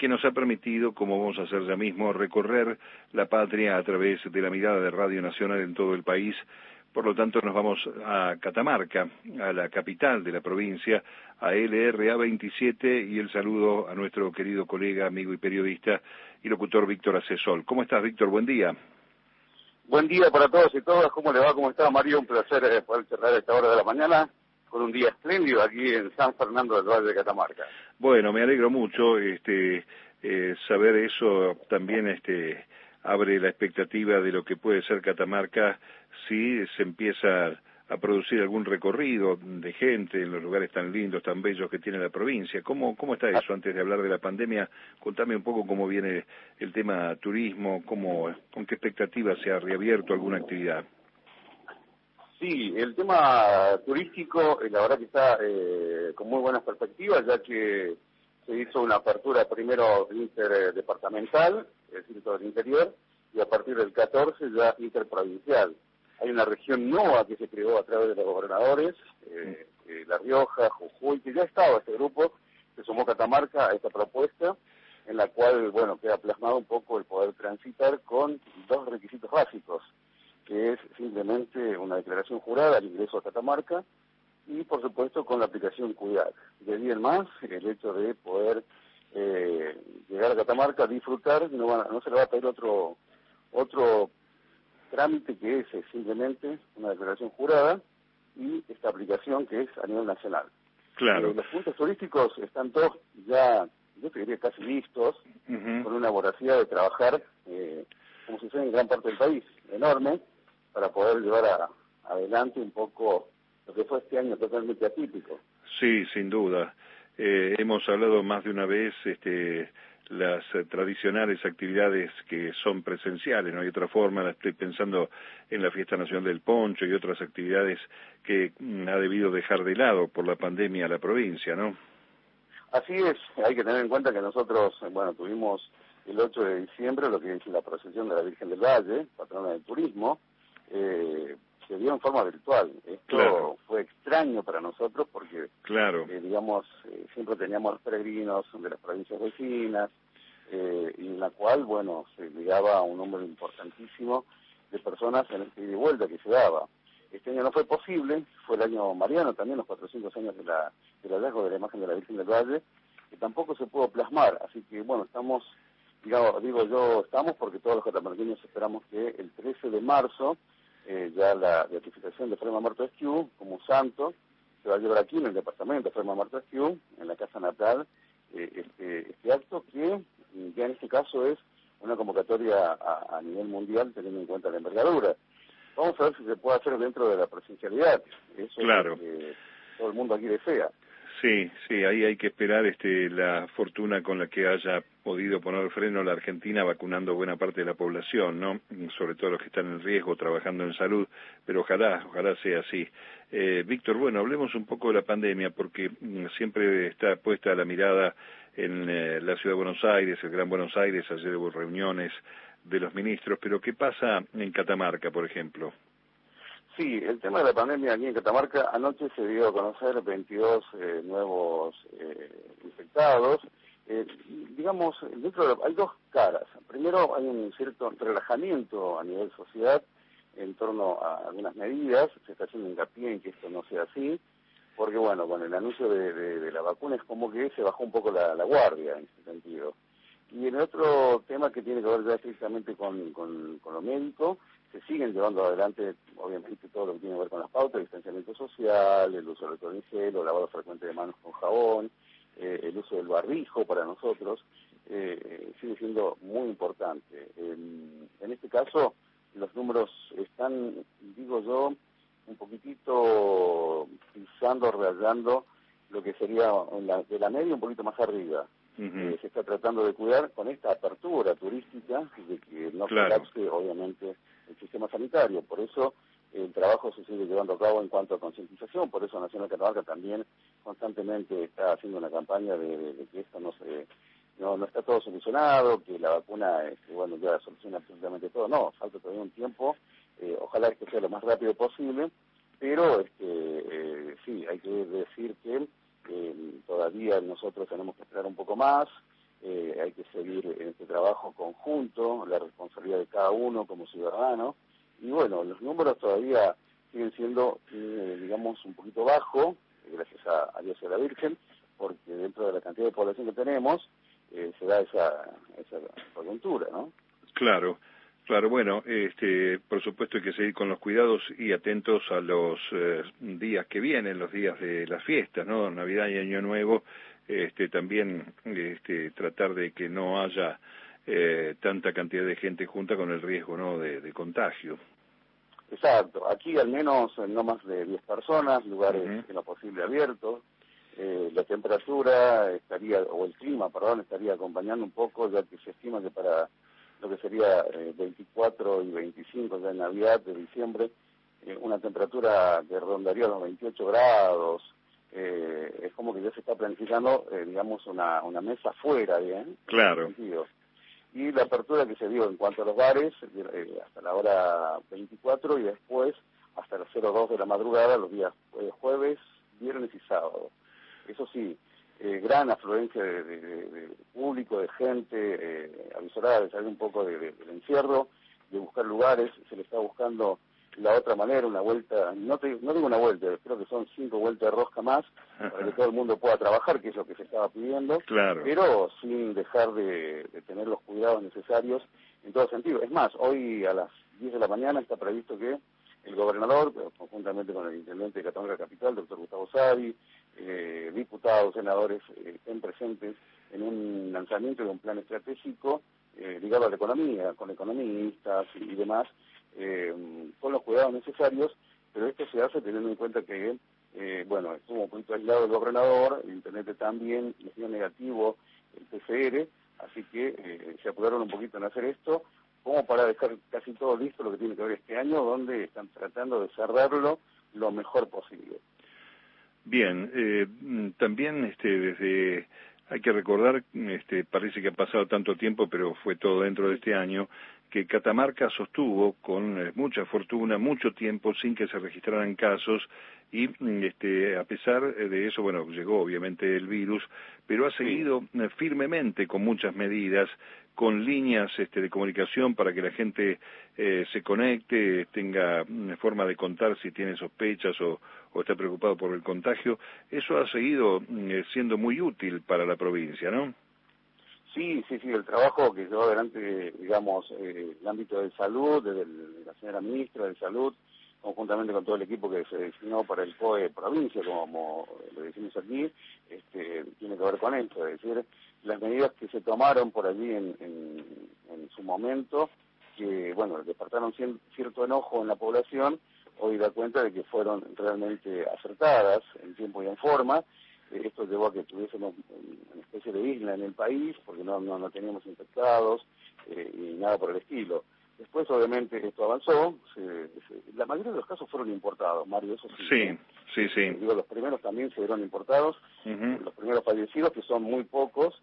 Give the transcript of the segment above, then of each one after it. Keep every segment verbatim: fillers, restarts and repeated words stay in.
que nos ha permitido, como vamos a hacer ya mismo, recorrer la patria a través de la mirada de Radio Nacional en todo el país. Por lo tanto, nos vamos a Catamarca, a la capital de la provincia, a L R A veintisiete, y el saludo a nuestro querido colega, amigo y periodista y locutor Víctor Acesol. ¿Cómo estás, Víctor? Buen día. Buen día para todos y todas. ¿Cómo le va? ¿Cómo está, Mario? Un placer eh, poder cerrar a esta hora de la mañana con un día espléndido aquí en San Fernando del Valle de Catamarca. Bueno, me alegro mucho. Este, eh, saber eso también este, abre la expectativa de lo que puede ser Catamarca si se empieza a producir algún recorrido de gente en los lugares tan lindos, tan bellos que tiene la provincia. ¿Cómo, cómo está eso? Antes de hablar de la pandemia, contame un poco cómo viene el tema turismo, cómo, con qué expectativa se ha reabierto alguna actividad. Sí, el tema turístico, eh, la verdad que está eh, con muy buenas perspectivas, ya que se hizo una apertura primero interdepartamental, es decir, todo el interior, y a partir del catorce ya interprovincial. Hay una región nueva que se creó a través de los gobernadores, eh, eh, La Rioja, Jujuy, que ya estaba este grupo, se sumó Catamarca a esta propuesta, en la cual, bueno, queda plasmado un poco el poder transitar con dos requisitos básicos, que es simplemente una declaración jurada al ingreso a Catamarca y, por supuesto, con la aplicación Cuidar. De ahí en más, el hecho de poder eh, llegar a Catamarca, disfrutar, no, van, no se le va a pedir otro otro trámite que es, es simplemente una declaración jurada y esta aplicación que es a nivel nacional. Claro. Eh, los puntos turísticos están todos ya, yo te diría, casi listos, uh-huh. con una voracidad de trabajar, eh, como sucede en gran parte del país, enorme, para poder llevar a, adelante un poco lo que fue este año totalmente atípico. Sí, sin duda. Eh, hemos hablado más de una vez este, las eh, tradicionales actividades que son presenciales, no hay otra forma. Estoy pensando en la Fiesta Nacional del Poncho y otras actividades que mm, ha debido dejar de lado por la pandemia la provincia, ¿no? Así es, hay que tener en cuenta que nosotros, bueno, tuvimos el ocho de diciembre lo que es la procesión de la Virgen del Valle, patrona del turismo, eh, se dio en forma virtual. Esto claro. fue extraño para nosotros porque, claro. eh, digamos, eh, siempre teníamos los peregrinos de las provincias vecinas, eh, y en la cual, bueno, se llegaba a un número importantísimo de personas en este ida y vuelta que se daba. Este año no fue posible, fue el año mariano también, los cuatrocientos años de la, del hallazgo de la imagen de la Virgen del Valle, que tampoco se pudo plasmar. Así que, bueno, estamos, digamos, digo yo, estamos porque todos los catamarqueños esperamos que el trece de marzo, eh, ya la beatificación de Fray Mamerto Esquiú como santo se va a llevar aquí en el departamento de Fray Mamerto Esquiú, en la casa natal, eh, este, este acto que ya en este caso es una convocatoria a, a nivel mundial teniendo en cuenta la envergadura. Vamos a ver si se puede hacer dentro de la presencialidad. Eso claro. es lo que todo el mundo aquí desea. Sí, sí, ahí hay que esperar este, la fortuna con la que haya podido poner freno a la Argentina vacunando buena parte de la población, ¿no? Sobre todo los que están en riesgo, trabajando en salud, pero ojalá, ojalá sea así. Eh, Víctor, bueno, hablemos un poco de la pandemia, porque mm, siempre está puesta la mirada en eh, la Ciudad de Buenos Aires, el Gran Buenos Aires. Ayer hubo reuniones de los ministros, pero ¿qué pasa en Catamarca, por ejemplo? Sí, el tema de la pandemia aquí en Catamarca, anoche se dio a conocer veintidós eh, nuevos eh, infectados. Eh, digamos, dentro de, hay dos caras. Primero, hay un cierto relajamiento a nivel sociedad en torno a algunas medidas. Se está haciendo hincapié en que esto no sea así, porque, bueno, con el anuncio de, de, de la vacuna es como que se bajó un poco la, la guardia en ese sentido. Y el otro tema que tiene que ver ya estrictamente con, con, con lo médico, se siguen llevando adelante, obviamente, todo lo que tiene que ver con las pautas, distanciamiento social, el uso del alcohol en gel, o lavado frecuente de manos con jabón, eh, el uso del barbijo para nosotros, eh, sigue siendo muy importante. En, en este caso, los números están, digo yo, un poquitito pisando, rayando lo que sería en la, de la media un poquito más arriba. Uh-huh. eh, se está tratando de cuidar con esta apertura turística de que no claro. colapse, obviamente, el sistema sanitario. Por eso el trabajo se sigue llevando a cabo en cuanto a concientización. Por eso Nacional Catamarca también constantemente está haciendo una campaña de, de, de que esto no se no, no está todo solucionado, que la vacuna este, bueno ya soluciona absolutamente todo. No, falta todavía un tiempo. Eh, ojalá que sea lo más rápido posible, pero este eh, sí, hay que decir que Eh, todavía nosotros tenemos que esperar un poco más, eh, hay que seguir en este trabajo conjunto, la responsabilidad de cada uno como ciudadano, y bueno, los números todavía siguen siendo, eh, digamos, un poquito bajos, gracias a, a Dios y a la Virgen, porque dentro de la cantidad de población que tenemos, eh, se da esa, esa coyuntura, ¿no? Claro. Claro, bueno, este, por supuesto hay que seguir con los cuidados y atentos a los eh, días que vienen, los días de las fiestas, ¿no? Navidad y Año Nuevo, este, también este, tratar de que no haya eh, tanta cantidad de gente junta con el riesgo, ¿no?, de, de contagio. Exacto, aquí al menos no más de diez personas, lugares Uh-huh. en lo posible abiertos. Eh, la temperatura estaría, o el clima, perdón, estaría acompañando un poco, ya que se estima que para lo que sería eh, veinticuatro y veinticinco ya en Navidad de diciembre, eh, una temperatura que rondaría los veintiocho grados, eh, es como que ya se está planificando, eh, digamos, una, una mesa afuera, ¿bien? Claro. En ese sentido. Y la apertura que se dio en cuanto a los bares, eh, hasta la hora veinticuatro y después hasta las cero dos de la madrugada, los días eh, jueves, viernes y sábado. Eso sí, eh, gran afluencia de, de, de, de público, de gente, eh, avisorada de salir un poco de, de, del encierro, de buscar lugares, se le está buscando la otra manera, una vuelta, no, te, no digo una vuelta, creo que son cinco vueltas de rosca más, para que todo el mundo pueda trabajar, que es lo que se estaba pidiendo, claro. pero sin dejar de, de tener los cuidados necesarios en todo sentido. Es más, hoy a las diez de la mañana está previsto que el gobernador, conjuntamente con el intendente de Catamarca Capital, doctor Gustavo Sari, eh, diputados, senadores, eh, estén presentes en un lanzamiento de un plan estratégico eh, ligado a la economía, con economistas y, y demás, eh, con los cuidados necesarios, pero esto se hace teniendo en cuenta que, eh, bueno, estuvo un poquito aislado el gobernador, el intendente también, les dio negativo el P C R, así que eh, se apuraron un poquito en hacer esto, como para dejar casi todo listo lo que tiene que ver este año, donde están tratando de cerrarlo lo mejor posible. Bien, eh, también este, desde hay que recordar, este, parece que ha pasado tanto tiempo, pero fue todo dentro de este año, que Catamarca sostuvo con eh, mucha fortuna, mucho tiempo sin que se registraran casos y este, a pesar de eso, bueno, llegó obviamente el virus, pero ha seguido sí. firmemente con muchas medidas, con líneas este, de comunicación para que la gente eh, se conecte, tenga una forma de contar si tiene sospechas o, o está preocupado por el contagio. Eso ha seguido eh, siendo muy útil para la provincia, ¿no? Sí, sí, sí, el trabajo que llevó adelante, digamos, eh, el ámbito de salud, desde el, la señora ministra de Salud, conjuntamente con todo el equipo que se designó para el C O E provincia, como lo decimos aquí, este, tiene que ver con esto, es decir, las medidas que se tomaron por allí en, en, en su momento, que, bueno, despertaron cierto enojo en la población, hoy da cuenta de que fueron realmente acertadas en tiempo y en forma. Esto llevó a que tuviésemos una especie de isla en el país, porque no, no, no teníamos infectados eh, y nada por el estilo. Después, obviamente, esto avanzó. Se, se, la mayoría de los casos fueron importados, Mario, eso sí. Sí, ¿eh? sí, sí. Eh, digo, los primeros también se fueron importados, uh-huh. los primeros fallecidos, que son muy pocos,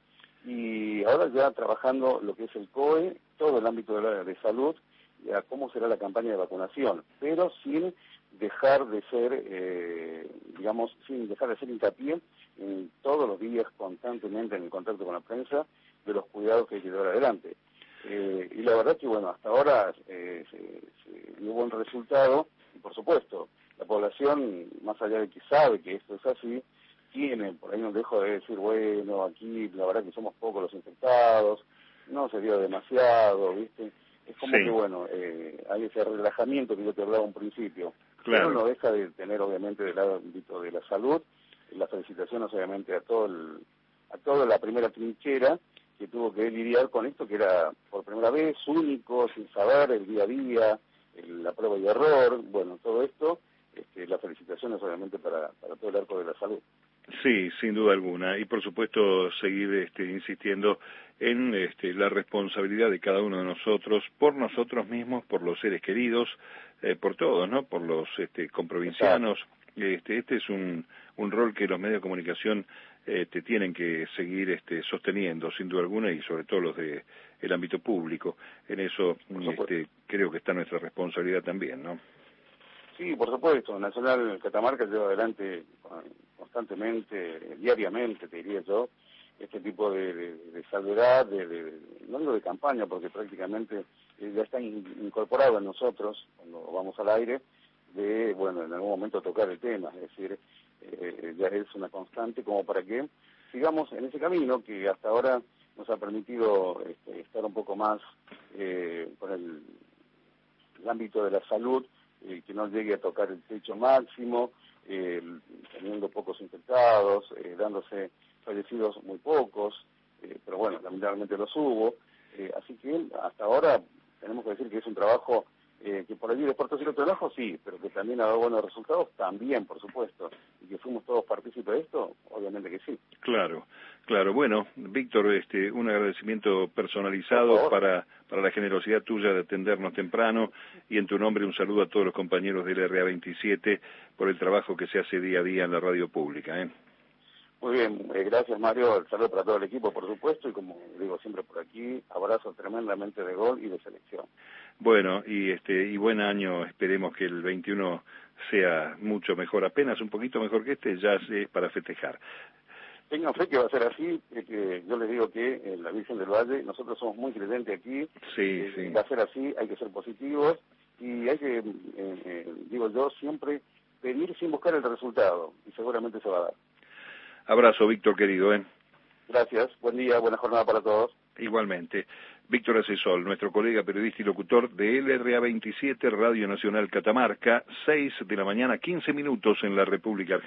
y ahora ya trabajando lo que es el C O E, todo el ámbito de, la, de salud, a cómo será la campaña de vacunación, pero sin dejar de ser, eh, digamos, sin dejar de ser hincapié en todos los días constantemente en el contacto con la prensa de los cuidados que hay que llevar adelante. Eh, y la verdad que, bueno, hasta ahora eh, se, se dio buen resultado y, por supuesto, la población, más allá de que sabe que esto es así, tiene, por ahí no dejo de decir, bueno, aquí la verdad que somos pocos los infectados, no se dio demasiado, ¿viste? Es como sí. que, bueno, eh, hay ese relajamiento que yo te hablaba un principio. Claro. Pero no deja de tener, obviamente, del ámbito de la salud, las felicitaciones, obviamente, a todo el, a toda la primera trinchera que tuvo que lidiar con esto, que era por primera vez, único, sin saber, el día a día, el, la prueba y error, bueno, todo esto, este, las felicitaciones, obviamente, para, para todo el arco de la salud. Sí, sin duda alguna, y por supuesto seguir este, insistiendo en este, la responsabilidad de cada uno de nosotros, por nosotros mismos, por los seres queridos, eh, por todos, ¿no? Por los este, comprovincianos. Este, este es un, un rol que los medios de comunicación este, tienen que seguir este, sosteniendo, sin duda alguna, y sobre todo los de el ámbito público. En eso este, creo que está nuestra responsabilidad también, ¿no? Sí, por supuesto. Nacional Catamarca lleva adelante constantemente, diariamente, te diría yo, este tipo de, de, de salvedad, de, de, no digo de campaña, porque prácticamente eh, ya está in, incorporado en nosotros, cuando vamos al aire, de, bueno, en algún momento tocar el tema, es decir, eh, ya es una constante como para que sigamos en ese camino que hasta ahora nos ha permitido este, estar un poco más eh, con el, el ámbito de la salud, eh, que no llegue a tocar el techo máximo, eh, teniendo pocos infectados, eh, dándose fallecidos muy pocos, eh, pero bueno, lamentablemente los hubo, eh, así que hasta ahora tenemos que decir que es un trabajo eh, que por allí de Puerto Cielo trabajo sí, pero que también ha dado buenos resultados, también, por supuesto, y que fuimos todos partícipes de esto, obviamente que sí. Claro, claro. Bueno, Víctor, este, un agradecimiento personalizado para, para la generosidad tuya de atendernos temprano, y en tu nombre un saludo a todos los compañeros del R A veintisiete por el trabajo que se hace día a día en la radio pública, ¿eh? Muy bien, eh, gracias Mario, el saludo para todo el equipo, por supuesto, y como digo siempre por aquí, abrazo tremendamente de gol y de selección. Bueno, y este y buen año, esperemos que el veintiuno sea mucho mejor, apenas un poquito mejor que este, ya es para festejar. Tengan fe que va a ser así, eh, que yo les digo que en la Virgen del Valle, nosotros somos muy creyentes aquí, sí, eh, sí. va a ser así, hay que ser positivos, y hay que, eh, eh, digo yo, siempre pedir sin buscar el resultado, y seguramente se va a dar. Abrazo, Víctor, querido, ¿eh? Gracias, buen día, buena jornada para todos. Igualmente. Víctor Acesol, nuestro colega periodista y locutor de L R A veintisiete, Radio Nacional Catamarca, seis de la mañana, quince minutos en la República Argentina.